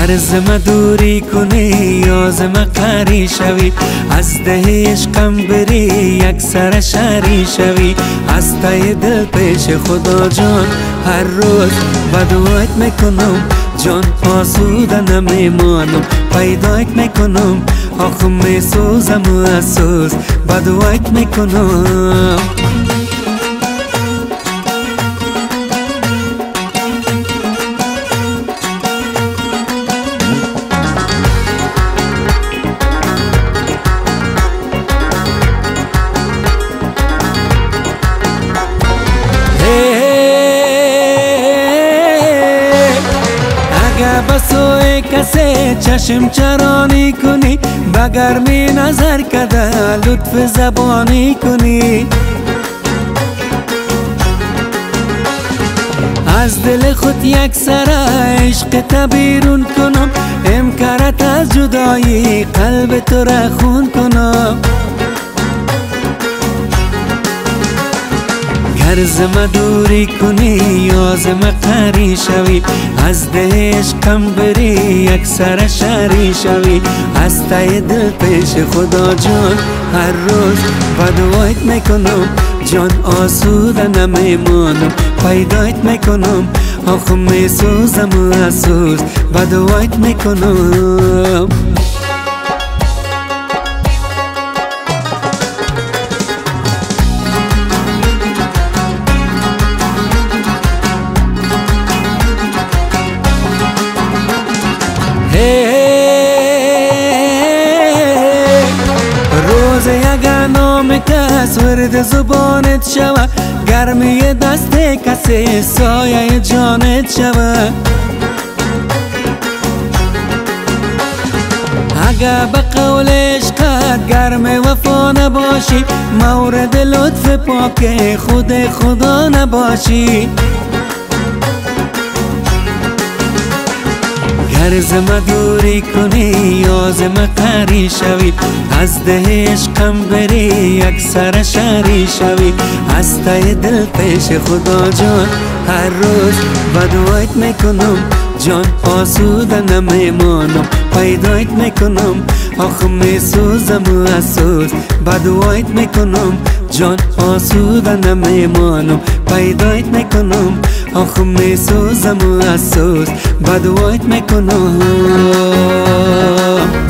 هرزم دوری کنی یازم قری شوی، از ده عشقم بری یک سر شری شوی. از ته دل پیش خدا جان هر روز بدوایت میکنم، جان آسوده نمیمانم. پیدایت میکنم آخه میسوزم و افسوس بدوایت میکنم. بسوی کسی چشم چرانی کنی، بگرمی نظر کده لطف زبانی کنی. از دل خود یک سر عشق تبیرون کنم، امکارت از جدایی قلب تو را خون کنم. هرزم دوری کنی یازم قری شوی، از ده عشقم بری یک سر شری شوی. از ته دل پیش خدا جان هر روز بدوایت میکنم، جان آسوده نمیمانم. پیدایت میکنم آخه میسوزم و افسوس بدوایت میکنم. روز یک نام کس ورد زبانت شوه، گرمی دست کسی سایه جانت شوه. اگه به قول عشقت گرم وفا نباشی، مورد لطف پاک خود خدا نباشی. هرزم دوری کنی یازم قری شوی، از ده عشقم بری یک سر شری شوی. از ته دل پیش خدا جان هر روز بدوایت میکنم، جان آسوده نمیمانم. پیدایت میکنم آخه میسوزم و افسوس بدوایت میکنم، جان آسوده نمیمانم. پیدایت میکنم آخه میسوزم و افسوس بدوایت میکنم.